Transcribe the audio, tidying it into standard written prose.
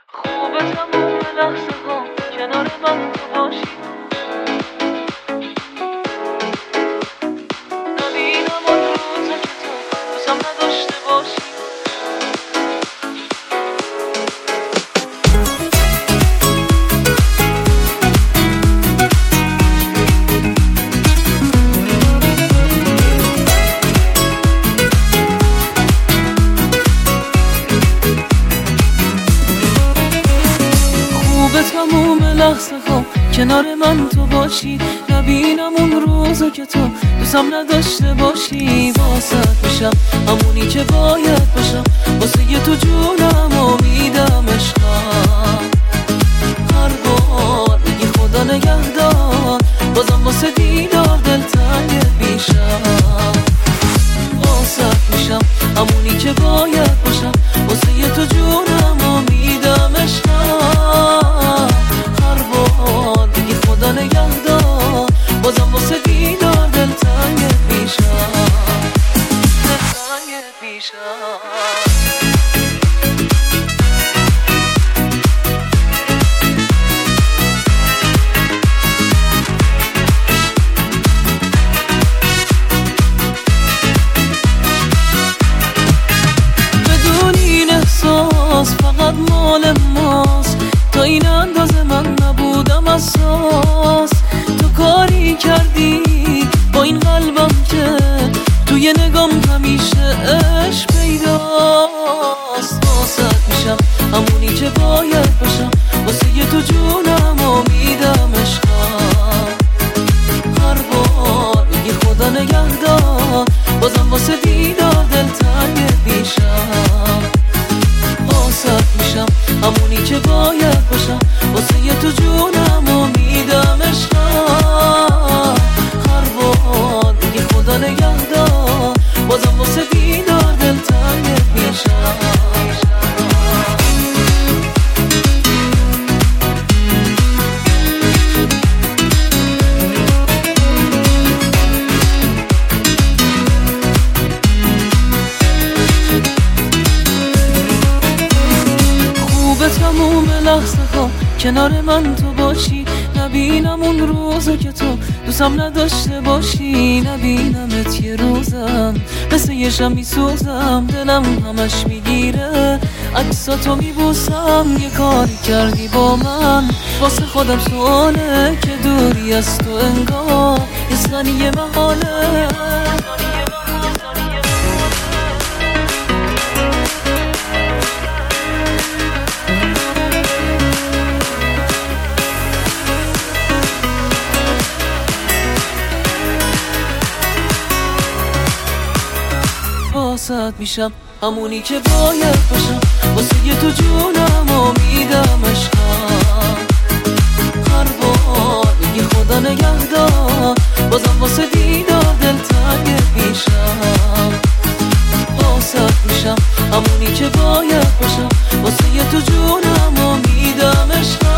خوبه تموم لحظه ها کنار من تو باشی، نبینم آن روزا که تو دوستم نداشته باشی. خوبه تموم لحظه ها کنار من تو باشی، نبینم اون روزا که تو دوستم نداشته باشی. واسه میشم همونی که باید باشم، واسه یه تو جونم و میدم عشقم. هر بار میگی خدا نگهدار، بازم واسه دیدار دلتنگ میشم. واسه میشم همونی که باید باشم، واسه یه تو جونم و میدم عشقم. هر بار میگی خدا نگهدار، بازم واسه دیدار دلتنگ میشم، دلتنگ میشم. فقط مال ماست، تا این اندازه من نبودم اساس. تو کاری کردی با این قلبم که توی نگام همیشه عشق پیداست. واسه میشم همونی که باید باشم، واسه یه تو جونم و میدم عشقم. هر بار میگی خدا نگهدار، بازم واسه دیدار دلتنگ میشم. واسه میشم همونی که باید باشم، واسه یه تو جونم و میدم عشقم. هر بار میگی خدا نگهدار، بازم واسه دیدار دلتنگ میشم. تموم لحظه ها کنار من تو باشی، نبینم اون روزا که تو دوستم نداشته باشی. نبینمت یه روزم مثل یه شم میسوزم، دلم همش میگیره عکساتو میبوسم. یه کاری کردی با من واسه خودم سواله، که دوری از تو انگار یه ثانیه محاله. واسه میشم همونی که باید باشم، واسه یه تو جونم و میدم عشقم. هر بار میگی خدا نگهدار، بازم واسه دیدار دلتنگ میشم. واسه میشم همونی که باید باشم، واسه یه تو جونم و میدم عشقم.